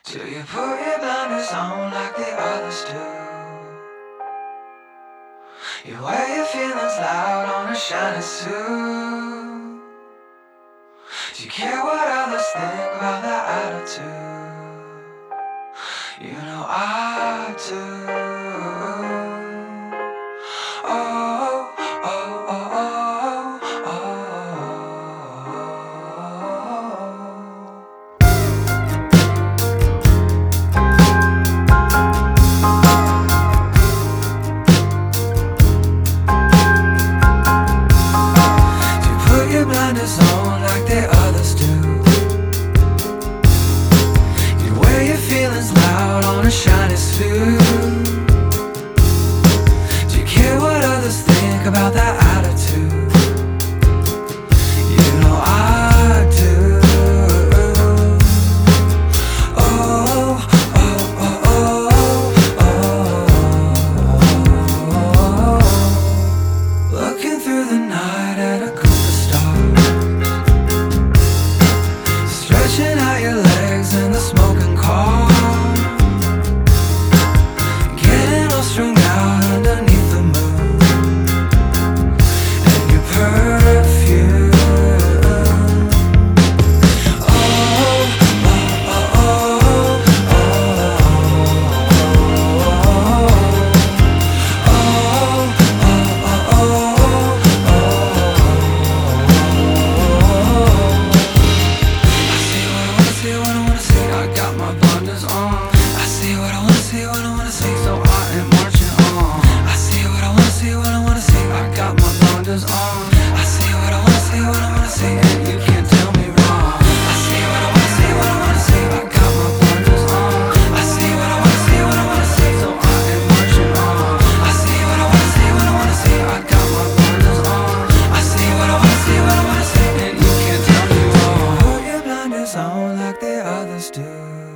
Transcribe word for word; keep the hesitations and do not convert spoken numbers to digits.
Do you put your blinders on like the others do? You wear your feelings loud on a shiny suit. Do you care what others think about that attitude? You know I do. Oh, oh, oh, oh, oh, oh. Do you put your blinders on like the others do? You wear your feelings loud on a shiny suit. Do you care what others think about that attitude? You know I do. Oh, oh, oh, oh, oh, oh. Looking through the night at a group of stars, stretching out your legs in the smoking car, getting all strung out underneath the moon and your perfume. Oh, oh, oh, oh, oh, oh, oh, I see what I wanna see, what I wanna see. I got my blinders on. I see what I wanna see, what I wanna see. So I am marching on. I see what I wanna see, what I wanna see. I got my blinders on. I see what I wanna see, what I wanna see, and you can't tell me wrong. I see what I wanna see, what I wanna see. I got my blinders on. I see what I wanna see, what I wanna see. So I am marching on. I see what I wanna see, what I wanna see. I got my blinders on. I see what I wanna see, what I wanna see, and you can't tell me wrong. Put your blinders on like the others do.